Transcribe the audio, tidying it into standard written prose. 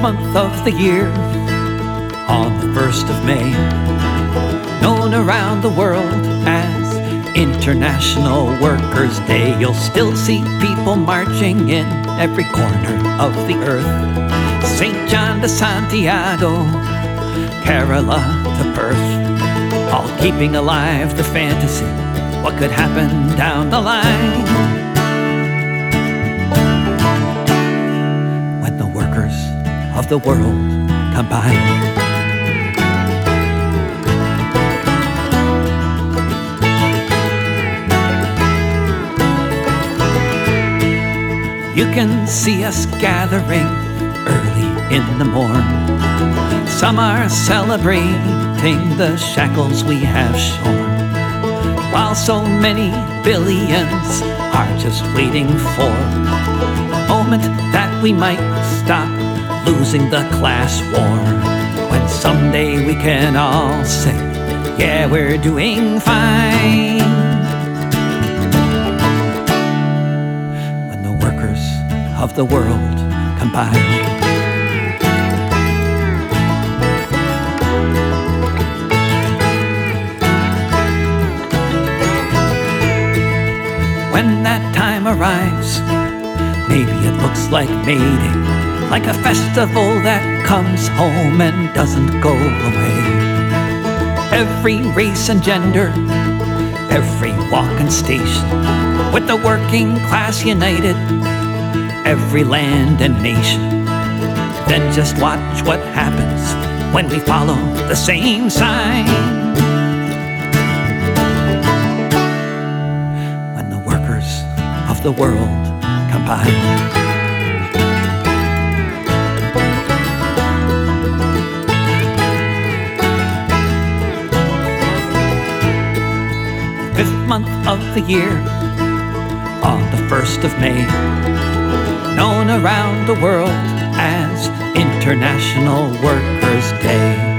month of the year, on the 1st of May, known around the world as International Workers' Day. You'll still see people marching in every corner of the earth. St. John to Santiago, Kerala to Perth, all keeping alive the fantasy, what could happen down the line when the workers of the world combine. You can see us gathering early in the morn. Some are celebrating the shackles we have shorn, while so many billions are just waiting for the moment that we might stop losing the class war, when someday we can all say, yeah, we're doing fine. When the workers of the world combine. When that time arrives, maybe it looks like May Day, like a festival that comes home and doesn't go away. Every race and gender, every walk and station, with the working class united, every land and nation. Then just watch what happens when we follow the same sign. When the workers of the world combine. The 5th month of the year, on the 1st of May, known around the world as International Workers' Day.